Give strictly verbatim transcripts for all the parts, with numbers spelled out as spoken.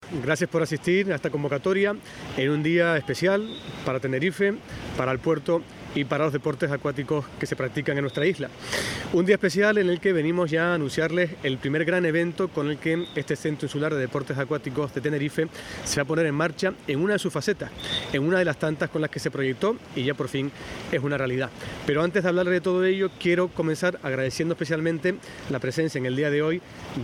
Gracias por asistir a esta convocatoria en un día especial para Tenerife, para el puerto y para los deportes acuáticos que se practican en nuestra isla. Un día especial en el que venimos ya a anunciarles el primer gran evento con el que este Centro Insular de Deportes Acuáticos de Tenerife se va a poner en marcha en una de sus facetas, en una de las tantas con las que se proyectó y ya por fin es una realidad. Pero antes de hablar de todo ello, quiero comenzar agradeciendo especialmente la presencia en el día de hoy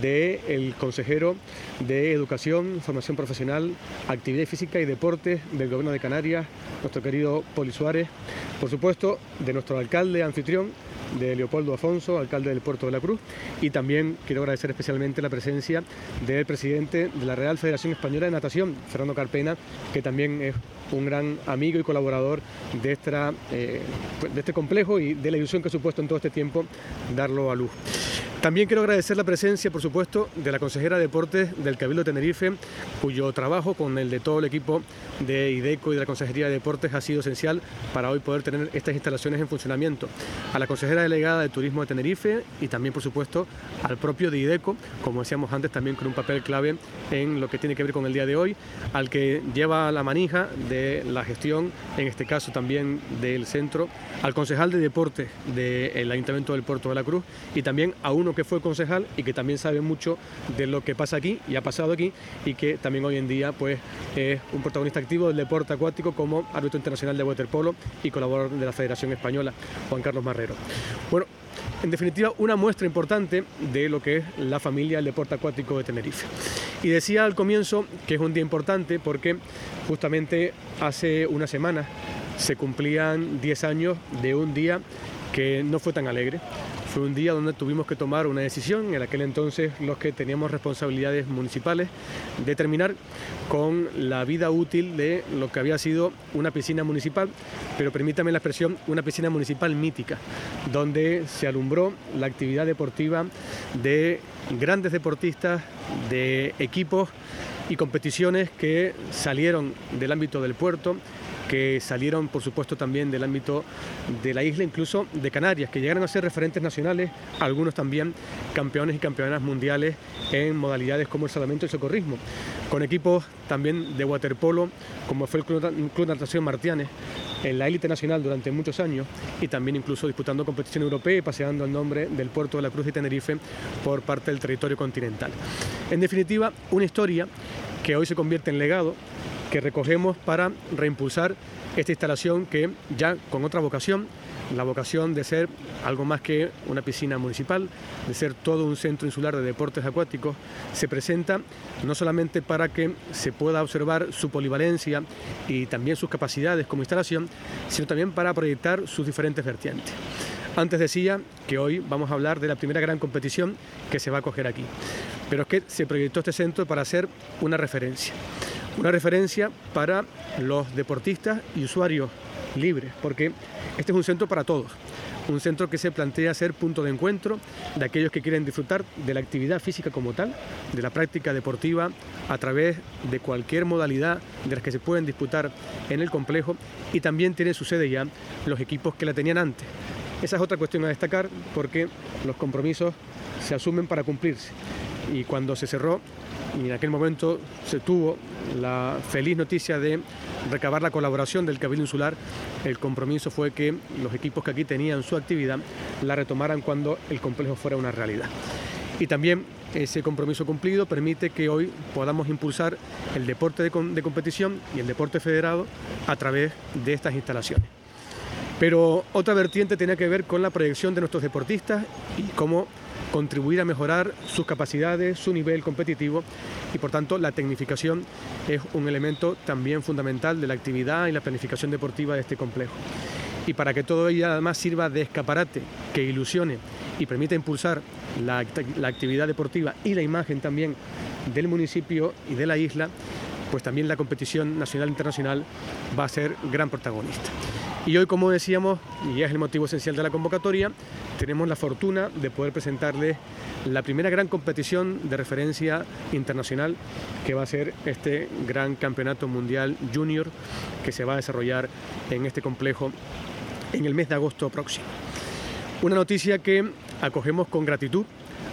del consejero de Educación, Formación Profesional, Actividad Física y Deportes del Gobierno de Canarias, nuestro querido Poli Suárez, por supuesto de nuestro alcalde anfitrión, de Leopoldo Afonso, alcalde del Puerto de la Cruz, y también quiero agradecer especialmente la presencia del presidente de la Real Federación Española de Natación, Fernando Carpena, que también es un gran amigo y colaborador de, esta, eh, de este complejo y de la ilusión que ha supuesto en todo este tiempo darlo a luz. También quiero agradecer la presencia, por supuesto, de la consejera de Deportes del Cabildo de Tenerife, cuyo trabajo con el de todo el equipo de IDECO y de la Consejería de Deportes ha sido esencial para hoy poder tener estas instalaciones en funcionamiento. A la consejera delegada de Turismo de Tenerife y también, por supuesto, al propio de IDECO, como decíamos antes, también con un papel clave en lo que tiene que ver con el día de hoy, al que lleva la manija de la gestión, en este caso también del centro, al concejal de Deportes del Ayuntamiento del Puerto de la Cruz y también a uno que fue concejal y que también sabe mucho de lo que pasa aquí y ha pasado aquí y que también hoy en día pues es un protagonista activo del deporte acuático como árbitro internacional de waterpolo y colaborador de la Federación Española, Juan Carlos Marrero. Bueno, en definitiva, una muestra importante de lo que es la familia del deporte acuático de Tenerife. Y decía al comienzo que es un día importante porque justamente hace una semana se cumplían diez años de un día que no fue tan alegre. Fue un día donde tuvimos que tomar una decisión, en aquel entonces los que teníamos responsabilidades municipales, de terminar con la vida útil de lo que había sido una piscina municipal, pero permítame la expresión, una piscina municipal mítica, donde se alumbró la actividad deportiva de grandes deportistas, de equipos y competiciones que salieron del ámbito del puerto, que salieron por supuesto también del ámbito de la isla, incluso de Canarias, que llegaron a ser referentes nacionales, algunos también campeones y campeonas mundiales en modalidades como el salvamento y el socorrismo, con equipos también de waterpolo, como fue el Club, Club Natación Martianes, en la élite nacional durante muchos años y también incluso disputando competición europea y paseando el nombre del Puerto de la Cruz y Tenerife por parte del territorio continental. En definitiva, una historia que hoy se convierte en legado, que recogemos para reimpulsar esta instalación que ya con otra vocación, la vocación de ser algo más que una piscina municipal, de ser todo un centro insular de deportes acuáticos, se presenta no solamente para que se pueda observar su polivalencia y también sus capacidades como instalación, sino también para proyectar sus diferentes vertientes. Antes decía que hoy vamos a hablar de la primera gran competición que se va a acoger aquí, pero es que se proyectó este centro para ser una referencia. Una referencia para los deportistas y usuarios libres, porque este es un centro para todos, un centro que se plantea ser punto de encuentro de aquellos que quieren disfrutar de la actividad física como tal, de la práctica deportiva a través de cualquier modalidad de las que se pueden disputar en el complejo, y también tiene su sede ya los equipos que la tenían antes. Esa es otra cuestión a destacar porque los compromisos se asumen para cumplirse, y cuando se cerró y en aquel momento se tuvo la feliz noticia de recabar la colaboración del Cabildo Insular, el compromiso fue que los equipos que aquí tenían su actividad la retomaran cuando el complejo fuera una realidad. Y también ese compromiso cumplido permite que hoy podamos impulsar el deporte de, de competición y el deporte federado a través de estas instalaciones. Pero otra vertiente tenía que ver con la proyección de nuestros deportistas y cómo contribuir a mejorar sus capacidades, su nivel competitivo, y por tanto la tecnificación es un elemento también fundamental de la actividad y la planificación deportiva de este complejo. Y para que todo ello además sirva de escaparate, que ilusione y permita impulsar la, la actividad deportiva y la imagen también del municipio y de la isla, pues también la competición nacional e internacional va a ser gran protagonista. Y hoy, como decíamos, y es el motivo esencial de la convocatoria, tenemos la fortuna de poder presentarles la primera gran competición de referencia internacional que va a ser este gran campeonato mundial junior que se va a desarrollar en este complejo en el mes de agosto próximo. Una noticia que acogemos con gratitud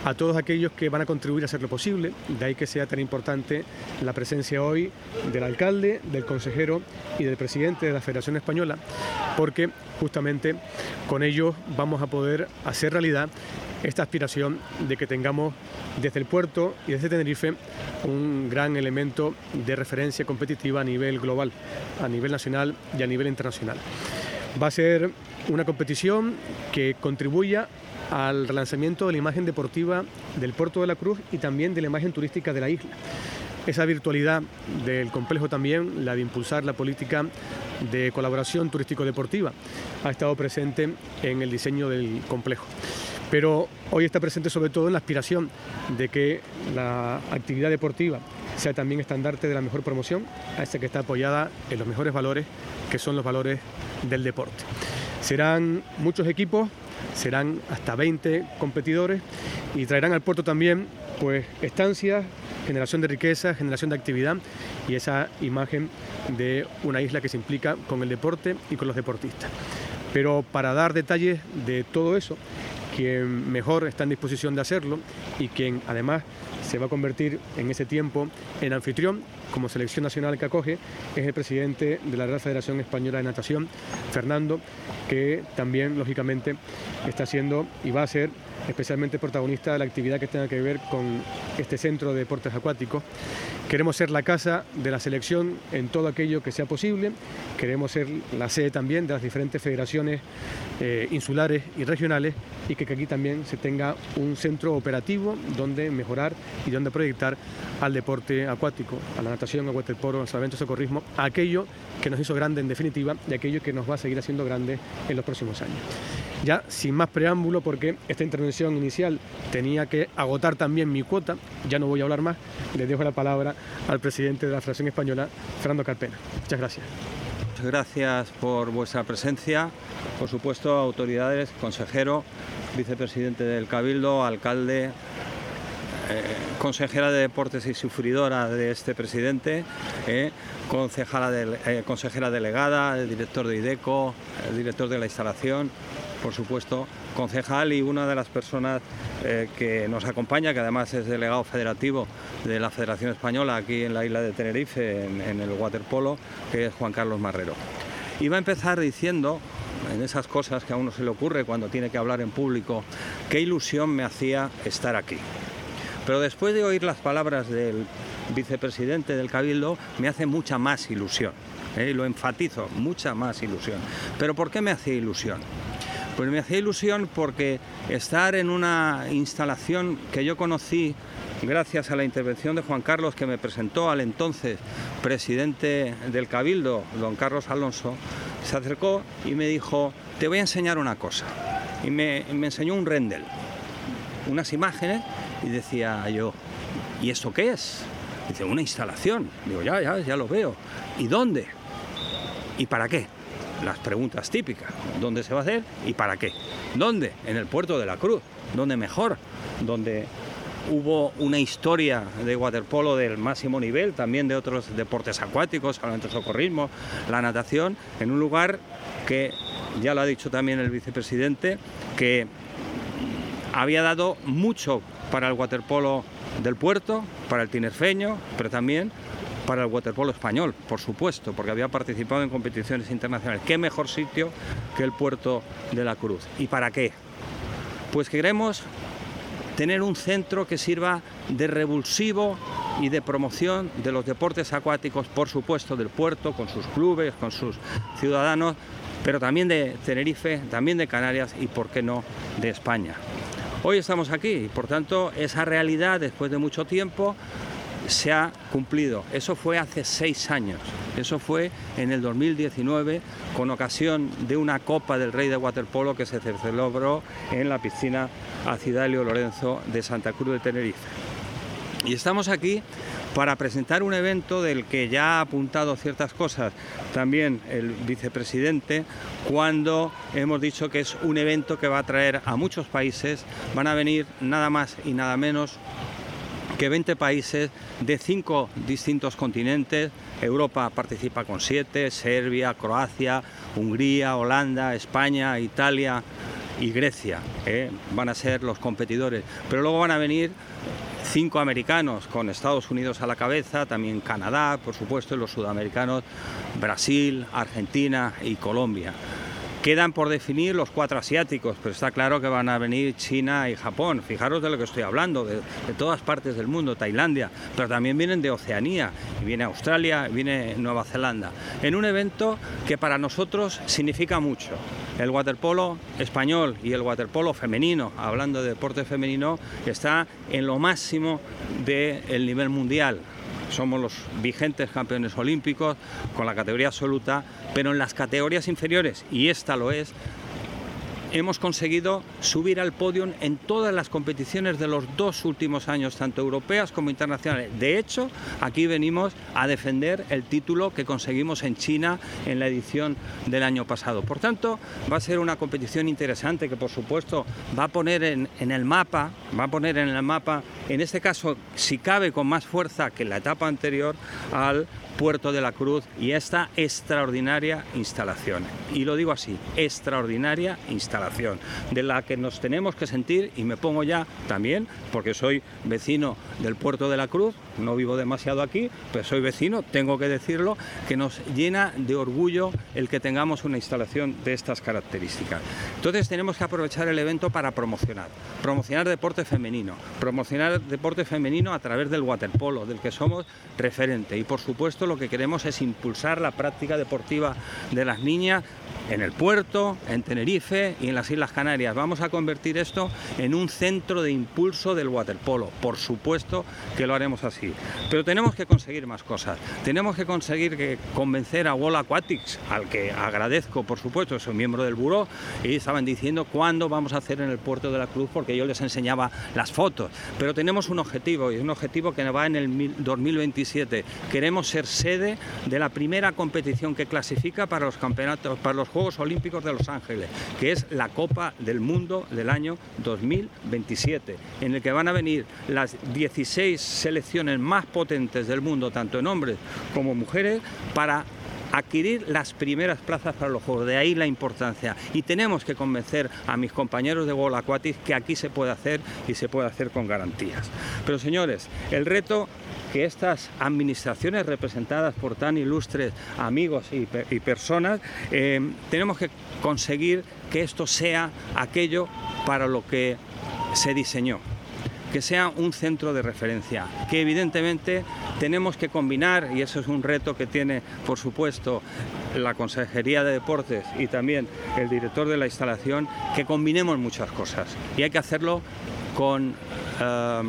a todos aquellos que van a contribuir a hacerlo posible, de ahí que sea tan importante la presencia hoy del alcalde, del consejero y del presidente de la Federación Española, porque justamente con ellos vamos a poder hacer realidad esta aspiración de que tengamos desde el puerto y desde Tenerife un gran elemento de referencia competitiva a nivel global, a nivel nacional y a nivel internacional. Va a ser una competición que contribuya al relanzamiento de la imagen deportiva del Puerto de la Cruz y también de la imagen turística de la isla. Esa virtualidad del complejo también, la de impulsar la política de colaboración turístico-deportiva, ha estado presente en el diseño del complejo. Pero hoy está presente sobre todo en la aspiración de que la actividad deportiva sea también estandarte de la mejor promoción, a esa que está apoyada en los mejores valores, que son los valores del deporte. Serán muchos equipos, serán hasta veinte competidores y traerán al puerto también pues estancias, generación de riqueza, generación de actividad y esa imagen de una isla que se implica con el deporte y con los deportistas. Pero para dar detalles de todo eso, quien mejor está en disposición de hacerlo y quien además se va a convertir en ese tiempo en anfitrión como selección nacional que acoge, es el presidente de la Real Federación Española de Natación, Fernando, que también lógicamente está siendo y va a ser especialmente protagonista de la actividad que tenga que ver con este centro de deportes acuáticos. Queremos ser la casa de la selección en todo aquello que sea posible, queremos ser la sede también de las diferentes federaciones eh, insulares y regionales y que, que aquí también se tenga un centro operativo donde mejorar y donde proyectar al deporte acuático, a la natación, al waterpolo, al salvamento y socorrismo, a aquello que nos hizo grande en definitiva y aquello que nos va a seguir haciendo grande en los próximos años. Ya sin más preámbulo, porque esta intervención inicial tenía que agotar también mi cuota, ya no voy a hablar más, le dejo la palabra al presidente de la Federación Española, Fernando Carpena. Muchas gracias. Muchas gracias por vuestra presencia, por supuesto, autoridades, consejero, vicepresidente del Cabildo, alcalde, eh, consejera de Deportes y sufridora de este presidente, eh, concejala de, eh, consejera delegada, el director de IDECO, el director de la instalación, por supuesto, concejal y una de las personas eh, que nos acompaña, que además es delegado federativo de la Federación Española aquí en la isla de Tenerife, en, en el waterpolo, que es Juan Carlos Marrero. Iba a empezar diciendo, en esas cosas que a uno se le ocurre cuando tiene que hablar en público, qué ilusión me hacía estar aquí. Pero después de oír las palabras del vicepresidente del Cabildo, me hace mucha más ilusión, ¿eh? Y lo enfatizo, mucha más ilusión. ¿Pero por qué me hacía ilusión? Pues me hacía ilusión porque estar en una instalación que yo conocí gracias a la intervención de Juan Carlos, que me presentó al entonces presidente del Cabildo, don Carlos Alonso, se acercó y me dijo, te voy a enseñar una cosa. Y me, me enseñó un render, unas imágenes, y decía yo, ¿y esto qué es? Dice, una instalación. Digo, ya, ya, ya lo veo. ¿Y dónde? ¿Y para qué? Las preguntas típicas, ¿dónde se va a hacer y para qué? ¿Dónde? En el Puerto de la Cruz, ¿dónde mejor? Donde hubo una historia de waterpolo del máximo nivel, también de otros deportes acuáticos, el socorrismo, la natación, en un lugar que, ya lo ha dicho también el vicepresidente, que había dado mucho para el waterpolo del puerto, para el tinerfeño, pero también para el waterpolo español, por supuesto, porque había participado en competiciones internacionales. ¿Qué mejor sitio que el Puerto de la Cruz? ¿Y para qué? Pues queremos tener un centro que sirva de revulsivo y de promoción de los deportes acuáticos, por supuesto, del puerto, con sus clubes, con sus ciudadanos, pero también de Tenerife, también de Canarias y, por qué no, de España. Hoy estamos aquí y, por tanto, esa realidad, después de mucho tiempo, se ha cumplido. Eso fue hace seis años. Eso fue en el dos mil diecinueve, con ocasión de una Copa del Rey de Waterpolo que se celebró en la piscina Acidalio Lorenzo de Santa Cruz de Tenerife. Y estamos aquí para presentar un evento del que ya ha apuntado ciertas cosas también el vicepresidente, cuando hemos dicho que es un evento que va a traer a muchos países. Van a venir nada más y nada menos que veinte países de cinco distintos continentes. Europa participa con siete, Serbia, Croacia, Hungría, Holanda, España, Italia y Grecia, ¿eh? van a ser los competidores, pero luego van a venir cinco americanos con Estados Unidos a la cabeza, también Canadá, por supuesto, y los sudamericanos, Brasil, Argentina y Colombia. Quedan por definir los cuatro asiáticos, pero está claro que van a venir China y Japón. Fijaros de lo que estoy hablando, de, de todas partes del mundo, Tailandia, pero también vienen de Oceanía, y viene Australia, y viene Nueva Zelanda, en un evento que para nosotros significa mucho. El waterpolo español y el waterpolo femenino, hablando de deporte femenino, está en lo máximo del nivel mundial. Somos los vigentes campeones olímpicos con la categoría absoluta, pero en las categorías inferiores, y esta lo es, hemos conseguido subir al podio en todas las competiciones de los dos últimos años, tanto europeas como internacionales. De hecho, aquí venimos a defender el título que conseguimos en China en la edición del año pasado. Por tanto, va a ser una competición interesante que, por supuesto, va a poner en, en el mapa, va a poner en el mapa, en este caso, si cabe con más fuerza que la etapa anterior, al Puerto de la Cruz y esta extraordinaria instalación. Y lo digo así, extraordinaria instalación, de la que nos tenemos que sentir, y me pongo ya también, porque soy vecino del Puerto de la Cruz, no vivo demasiado aquí, pero soy vecino, tengo que decirlo, que nos llena de orgullo el que tengamos una instalación de estas características. Entonces tenemos que aprovechar el evento para promocionar, promocionar deporte femenino, promocionar deporte femenino a través del waterpolo, del que somos referente, y por supuesto lo que queremos es impulsar la práctica deportiva de las niñas en el puerto, en Tenerife y en las Islas Canarias. Vamos a convertir esto en un centro de impulso del waterpolo. Por supuesto que lo haremos así. Pero tenemos que conseguir más cosas. Tenemos que conseguir que convencer a World Aquatics, al que agradezco, por supuesto, soy miembro del buró, y estaban diciendo cuándo vamos a hacer en el Puerto de la Cruz, porque yo les enseñaba las fotos. Pero tenemos un objetivo, y un objetivo que va en el dos mil veintisiete. Queremos ser sede de la primera competición que clasifica para los campeonatos, para los Juegos Olímpicos de Los Ángeles, que es la Copa del Mundo del año dos mil veintisiete, en el que van a venir las dieciséis selecciones más potentes del mundo, tanto en hombres como mujeres, para adquirir las primeras plazas para los Juegos. De ahí la importancia. Y tenemos que convencer a mis compañeros de World Aquatics que aquí se puede hacer, y se puede hacer con garantías. Pero señores, el reto que estas administraciones representadas por tan ilustres amigos y, y personas, eh, tenemos que conseguir que esto sea aquello para lo que se diseñó, que sea un centro de referencia, que evidentemente tenemos que combinar, y eso es un reto que tiene, por supuesto, la Consejería de Deportes y también el director de la instalación, que combinemos muchas cosas, y hay que hacerlo con uh,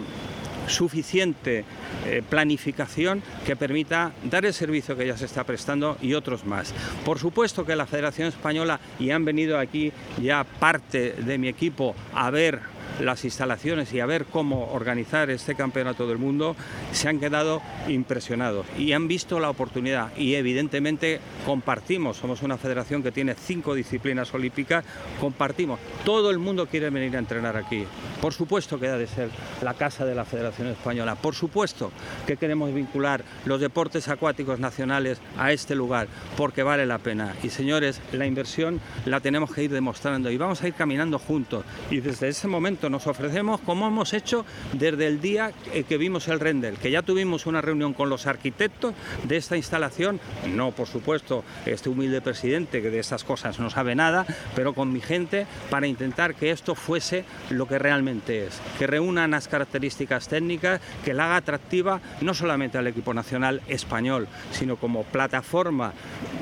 suficiente eh, planificación que permita dar el servicio que ya se está prestando y otros más. Por supuesto que la Federación Española, y han venido aquí ya parte de mi equipo a ver las instalaciones y a ver cómo organizar este campeonato del mundo, se han quedado impresionados y han visto la oportunidad, y evidentemente compartimos, somos una federación que tiene cinco disciplinas olímpicas, compartimos, todo el mundo quiere venir a entrenar aquí. Por supuesto que ha de ser la casa de la Federación Española, por supuesto que queremos vincular los deportes acuáticos nacionales a este lugar, porque vale la pena. Y señores, la inversión la tenemos que ir demostrando, y vamos a ir caminando juntos, y desde ese momento nos ofrecemos, como hemos hecho desde el día que vimos el render, que ya tuvimos una reunión con los arquitectos de esta instalación, no por supuesto este humilde presidente que de estas cosas no sabe nada, pero con mi gente, para intentar que esto fuese lo que realmente es, que reúna unas características técnicas, que la haga atractiva no solamente al equipo nacional español, sino como plataforma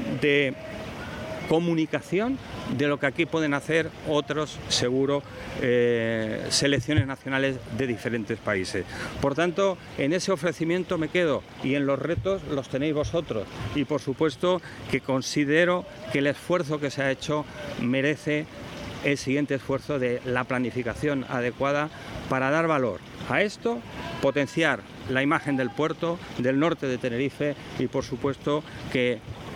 de comunicación de lo que aquí pueden hacer otros, seguro, eh, selecciones nacionales de diferentes países. Por tanto, en ese ofrecimiento me quedo, y en los retos los tenéis vosotros, y por supuesto que considero que el esfuerzo que se ha hecho merece el siguiente esfuerzo de la planificación adecuada para dar valor a esto, potenciar la imagen del puerto, del norte de Tenerife, y por supuesto que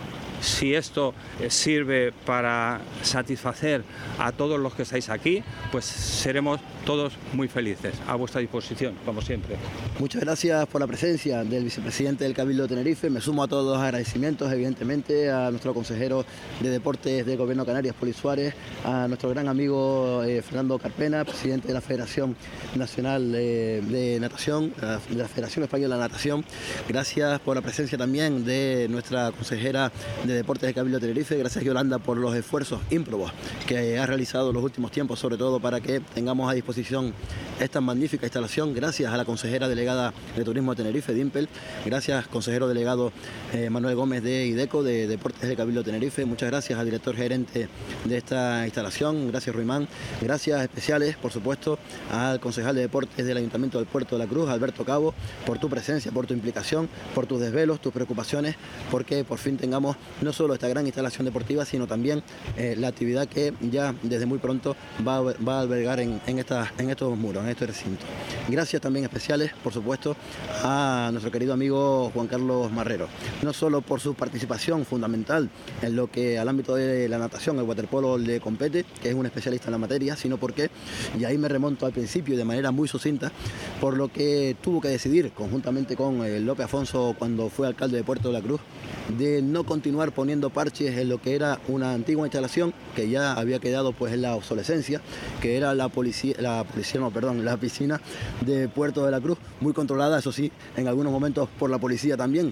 si esto sirve para satisfacer a todos los que estáis aquí, pues seremos todos muy felices. A vuestra disposición, como siempre. Muchas gracias por la presencia del vicepresidente del Cabildo de Tenerife. Me sumo a todos los agradecimientos, evidentemente, a nuestro consejero de Deportes del Gobierno de Canarias, Poli Suárez, a nuestro gran amigo eh, Fernando Carpena, presidente de la Federación Nacional eh, de Natación, de la Federación Española de Natación. Gracias por la presencia también de nuestra consejera de Deportes del Cabildo de Tenerife. Gracias, Yolanda, por los esfuerzos ímprobos que ha realizado en los últimos tiempos, sobre todo para que tengamos a disposición esta magnífica instalación. Gracias a la consejera delegada de Turismo de Tenerife, Dimpel. Gracias, consejero delegado eh, Manuel Gómez de IDECO, de Deportes del Cabildo de Tenerife. Muchas gracias al director gerente de esta instalación. Gracias, Ruimán. Gracias especiales, por supuesto, al concejal de Deportes del Ayuntamiento del Puerto de la Cruz, Alberto Cabo, por tu presencia, por tu implicación, por tus desvelos, tus preocupaciones, porque por fin tengamos no solo esta gran instalación deportiva, sino también eh, la actividad que ya desde muy pronto va a, va a albergar en, en, esta, en estos muros, en este recinto. Gracias también especiales, por supuesto, a nuestro querido amigo Juan Carlos Marrero, no solo por su participación fundamental en lo que al ámbito de la natación, el waterpolo le compete, que es un especialista en la materia, sino porque, y ahí me remonto al principio de manera muy sucinta, por lo que tuvo que decidir conjuntamente con eh, López Afonso cuando fue alcalde de Puerto de la Cruz, de no continuar poniendo parches en lo que era una antigua instalación que ya había quedado pues en la obsolescencia, que era la policía, la policía, no, perdón, la piscina de Puerto de la Cruz, muy controlada, eso sí, en algunos momentos por la policía también,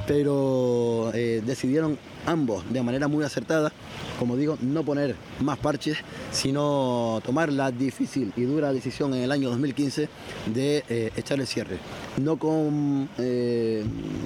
pero eh, decidieron ambos de manera muy acertada, como digo, no poner más parches, sino tomar la difícil y dura decisión en el año dos mil quince de eh, echar el cierre. No con eh,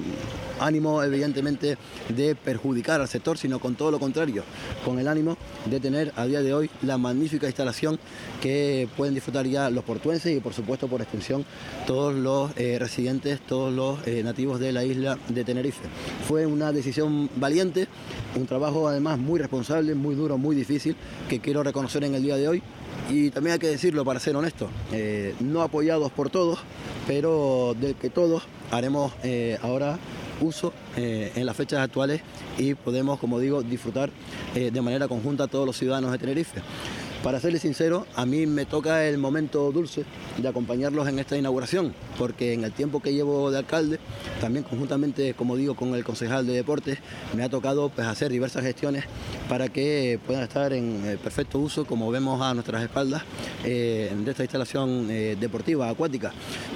ánimo, evidentemente, de perjudicar al sector, sino con todo lo contrario, con el ánimo de tener a día de hoy la magnífica instalación que pueden disfrutar ya los portuenses y, por supuesto, por extensión, todos los eh, residentes, todos los eh, nativos de la isla de Tenerife. Fue una decisión valiente, un trabajo además muy responsable, muy duro, muy difícil, que quiero reconocer en el día de hoy. Y también hay que decirlo, para ser honesto, eh, no apoyados por todos, pero del que todos haremos eh, ahora uso eh, en las fechas actuales y podemos, como digo, disfrutar eh, de manera conjunta todos los ciudadanos de Tenerife. Para serles sincero, a mí me toca el momento dulce de acompañarlos en esta inauguración, porque en el tiempo que llevo de alcalde, también conjuntamente, como digo, con el concejal de Deportes, me ha tocado pues, hacer diversas gestiones para que puedan estar en perfecto uso, como vemos a nuestras espaldas, eh, de esta instalación eh, deportiva, acuática.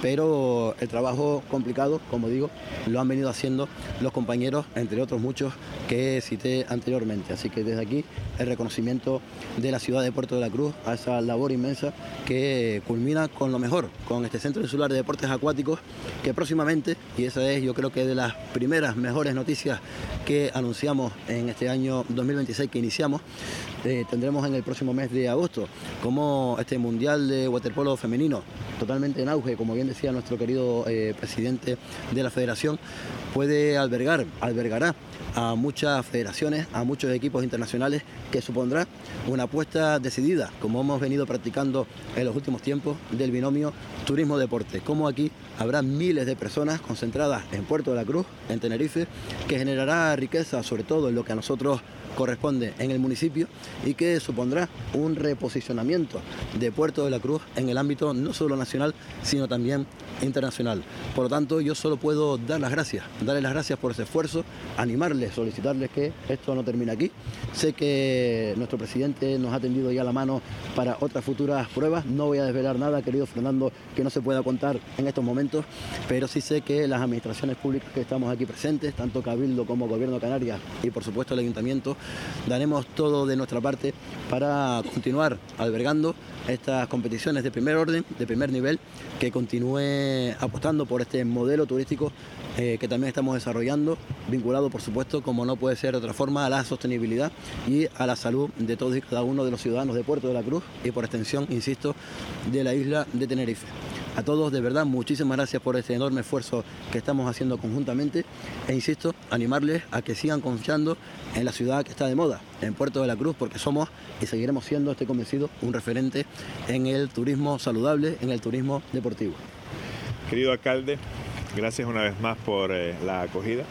Pero el trabajo complicado, como digo, lo han venido haciendo los compañeros, entre otros muchos que cité anteriormente. Así que desde aquí el reconocimiento de la ciudad de Puerto de la Cruz a esa labor inmensa que culmina con lo mejor, con este Centro Insular de Deportes Acuáticos, que próximamente, y esa es yo creo que de las primeras mejores noticias que anunciamos en este año dos mil veintiséis que iniciamos, eh, tendremos en el próximo mes de agosto, como este Mundial de Waterpolo Femenino, totalmente en auge, como bien decía nuestro querido eh, presidente de la Federación, puede albergar, albergará a muchas federaciones, a muchos equipos internacionales, que supondrá una apuesta decidida, como hemos venido practicando en los últimos tiempos, del binomio turismo-deporte. Como aquí habrá miles de personas concentradas en Puerto de la Cruz, en Tenerife, que generará riqueza, sobre todo en lo que a nosotros corresponde en el municipio, y que supondrá un reposicionamiento de Puerto de la Cruz en el ámbito no solo nacional, sino también internacional. Por lo tanto, yo solo puedo dar las gracias, darles las gracias por ese esfuerzo, animarles, solicitarles que esto no termine aquí. Sé que nuestro presidente nos ha tendido ya la mano para otras futuras pruebas. No voy a desvelar nada, querido Fernando, que no se pueda contar en estos momentos, pero sí sé que las administraciones públicas que estamos aquí presentes, tanto Cabildo como Gobierno de Canarias y por supuesto el Ayuntamiento, daremos todo de nuestra parte para continuar albergando estas competiciones de primer orden, de primer nivel, que continúe apostando por este modelo turístico eh, que también estamos desarrollando, vinculado por supuesto, como no puede ser de otra forma, a la sostenibilidad y a la salud de todos y cada uno de los ciudadanos de Puerto de la Cruz y por extensión, insisto, de la isla de Tenerife. A todos, de verdad, muchísimas gracias por este enorme esfuerzo que estamos haciendo conjuntamente e insisto, animarles a que sigan confiando en la ciudad que está de moda, en Puerto de la Cruz, porque somos y seguiremos siendo, estoy convencido, un referente en el turismo saludable, en el turismo deportivo. Querido alcalde, gracias una vez más por eh, la acogida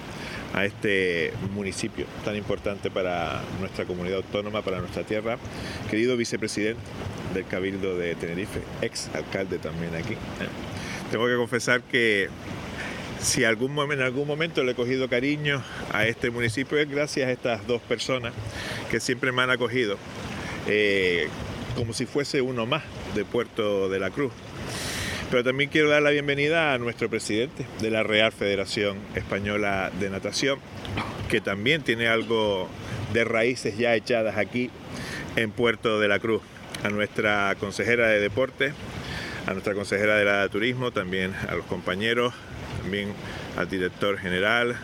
a este municipio tan importante para nuestra comunidad autónoma, para nuestra tierra. Querido vicepresidente, del Cabildo de Tenerife, ex alcalde también aquí. Tengo que confesar que si algún, en algún momento le he cogido cariño a este municipio es gracias a estas dos personas que siempre me han acogido, eh, como si fuese uno más de Puerto de la Cruz. Pero también quiero dar la bienvenida a nuestro presidente de la Real Federación Española de Natación, que también tiene algo de raíces ya echadas aquí en Puerto de la Cruz, a nuestra consejera de Deportes, a nuestra consejera de la Turismo, también a los compañeros, también al director general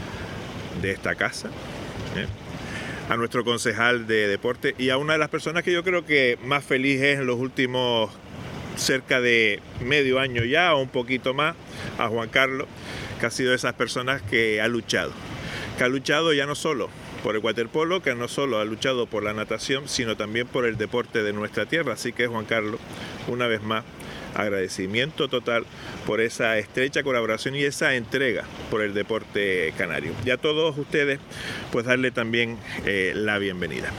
de esta casa, ¿eh? a nuestro concejal de Deporte y a una de las personas que yo creo que más feliz es en los últimos cerca de medio año ya o un poquito más, a Juan Carlos, que ha sido de esas personas que ha luchado, que ha luchado ya no solo por el waterpolo, que no solo ha luchado por la natación, sino también por el deporte de nuestra tierra. Así que, Juan Carlos, una vez más, agradecimiento total por esa estrecha colaboración y esa entrega por el deporte canario. Y a todos ustedes, pues darle también eh, la bienvenida.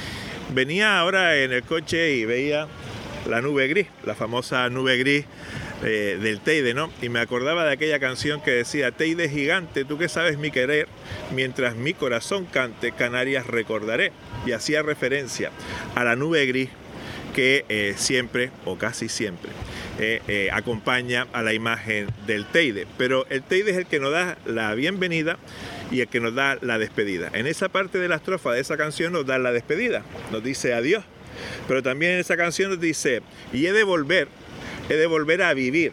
Venía ahora en el coche y veía la nube gris, la famosa nube gris eh, del Teide, ¿no? Y me acordaba de aquella canción que decía: Teide gigante, tú que sabes mi querer, mientras mi corazón cante, Canarias recordaré. Y hacía referencia a la nube gris que eh, siempre, o casi siempre, eh, eh, acompaña a la imagen del Teide. Pero el Teide es el que nos da la bienvenida y el que nos da la despedida. En esa parte de la estrofa de esa canción nos da la despedida, nos dice adiós. Pero también en esa canción nos dice: y he de volver, he de volver a vivir,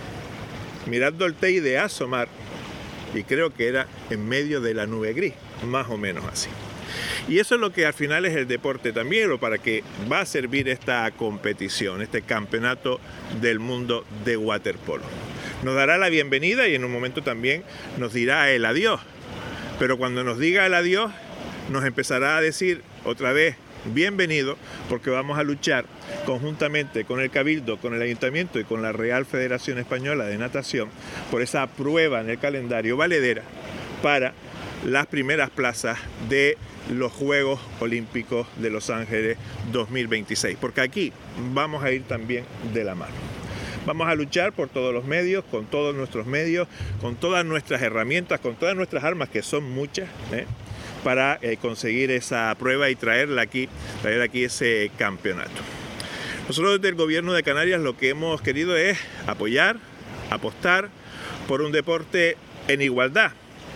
mirando el Teide asomar, y creo que era en medio de la nube gris, más o menos así. Y eso es lo que al final es el deporte también, o para que va a servir esta competición, este campeonato del mundo de waterpolo. Nos dará la bienvenida y en un momento también nos dirá el adiós. Pero cuando nos diga el adiós, nos empezará a decir otra vez: bienvenido, porque vamos a luchar conjuntamente con el Cabildo, con el Ayuntamiento y con la Real Federación Española de Natación por esa prueba en el calendario valedera para las primeras plazas de los Juegos Olímpicos de Los Ángeles dos mil veintiséis, porque aquí vamos a ir también de la mano. Vamos a luchar por todos los medios, con todos nuestros medios, con todas nuestras herramientas, con todas nuestras armas, que son muchas, ¿eh? para eh, conseguir esa prueba y traerla aquí, traer aquí ese campeonato. Nosotros desde el Gobierno de Canarias lo que hemos querido es apoyar, apostar por un deporte en igualdad,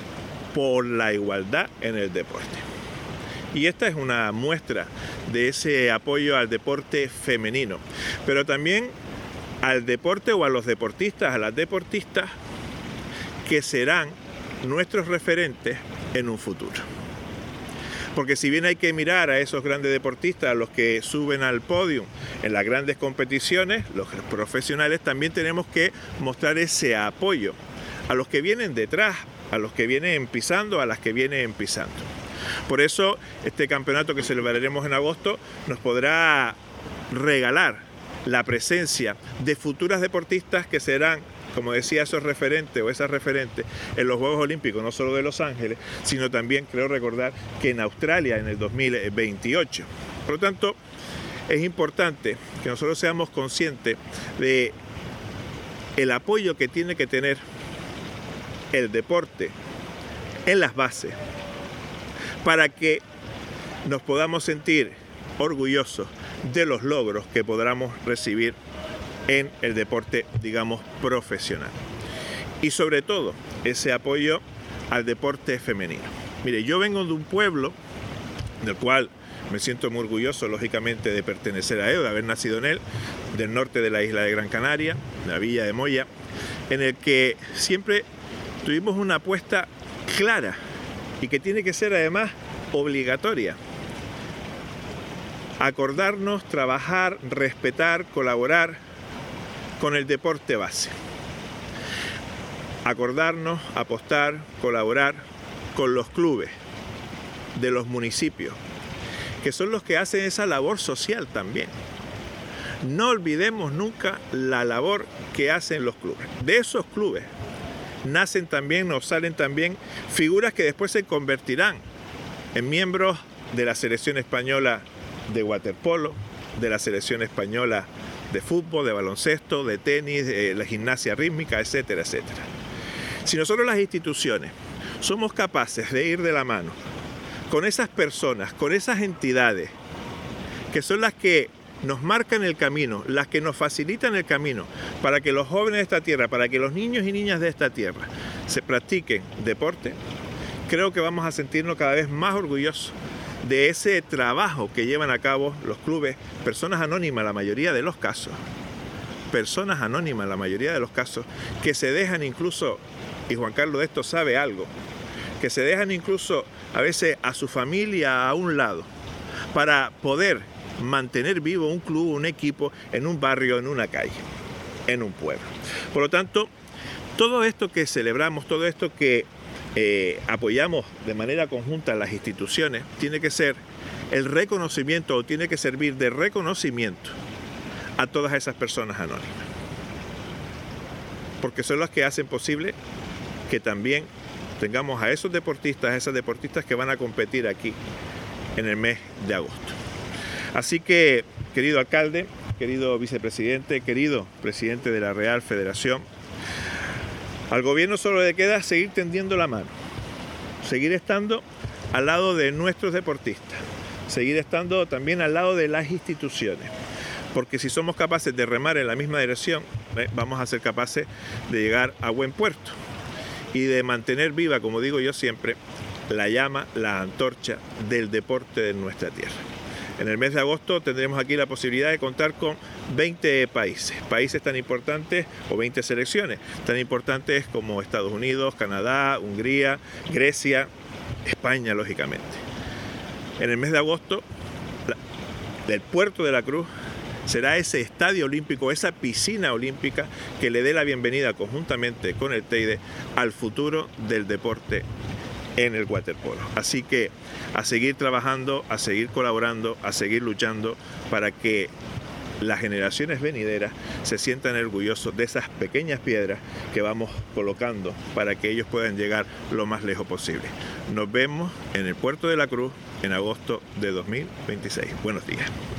por la igualdad en el deporte. Y esta es una muestra de ese apoyo al deporte femenino, pero también al deporte o a los deportistas, a las deportistas que serán nuestros referentes en un futuro. Porque si bien hay que mirar a esos grandes deportistas, a los que suben al podio en las grandes competiciones, los profesionales, también tenemos que mostrar ese apoyo a los que vienen detrás, a los que vienen pisando, a las que vienen pisando. Por eso este campeonato que celebraremos en agosto nos podrá regalar la presencia de futuras deportistas que serán, como decía, esos referentes o esas referentes en los Juegos Olímpicos, no solo de Los Ángeles, sino también, creo recordar, que en Australia en el dos mil veintiocho. Por lo tanto, es importante que nosotros seamos conscientes de el apoyo que tiene que tener el deporte en las bases para que nos podamos sentir orgullosos de los logros que podamos recibir en el deporte, digamos, profesional. Y sobre todo, ese apoyo al deporte femenino. Mire, yo vengo de un pueblo del cual me siento muy orgulloso, lógicamente, de pertenecer a él, de haber nacido en él, del norte de la isla de Gran Canaria, la villa de Moya, en el que siempre tuvimos una apuesta clara y que tiene que ser además obligatoria. Acordarnos, trabajar, respetar, colaborar con el deporte base. Acordarnos, apostar, colaborar con los clubes de los municipios, que son los que hacen esa labor social también. No olvidemos nunca la labor que hacen los clubes. De esos clubes nacen también, nos salen también figuras que después se convertirán en miembros de la selección española de waterpolo, de la selección española de fútbol, de baloncesto, de tenis, de la gimnasia rítmica, etcétera, etcétera. Si nosotros las instituciones somos capaces de ir de la mano con esas personas, con esas entidades, que son las que nos marcan el camino, las que nos facilitan el camino para que los jóvenes de esta tierra, para que los niños y niñas de esta tierra se practiquen deporte, creo que vamos a sentirnos cada vez más orgullosos de ese trabajo que llevan a cabo los clubes, personas anónimas la mayoría de los casos, personas anónimas la mayoría de los casos, que se dejan incluso, y Juan Carlos de esto sabe algo, que se dejan incluso a veces a su familia a un lado para poder mantener vivo un club, un equipo en un barrio, en una calle, en un pueblo. Por lo tanto, todo esto que celebramos, todo esto que eh, apoyamos de manera conjunta las instituciones, tiene que ser el reconocimiento o tiene que servir de reconocimiento a todas esas personas anónimas. Porque son las que hacen posible que también tengamos a esos deportistas, a esas deportistas que van a competir aquí en el mes de agosto. Así que, querido alcalde, querido vicepresidente, querido presidente de la Real Federación, al gobierno solo le queda seguir tendiendo la mano, seguir estando al lado de nuestros deportistas, seguir estando también al lado de las instituciones, porque si somos capaces de remar en la misma dirección, eh, vamos a ser capaces de llegar a buen puerto y de mantener viva, como digo yo siempre, la llama, la antorcha del deporte de nuestra tierra. En el mes de agosto tendremos aquí la posibilidad de contar con veinte países, países tan importantes, o veinte selecciones, tan importantes como Estados Unidos, Canadá, Hungría, Grecia, España, lógicamente. En el mes de agosto, la, el Puerto de la Cruz será ese estadio olímpico, esa piscina olímpica que le dé la bienvenida conjuntamente con el Teide al futuro del deporte en el waterpolo. Así que a seguir trabajando, a seguir colaborando, a seguir luchando para que las generaciones venideras se sientan orgullosos de esas pequeñas piedras que vamos colocando para que ellos puedan llegar lo más lejos posible. Nos vemos en el Puerto de la Cruz en agosto de dos mil veintiséis. Buenos días.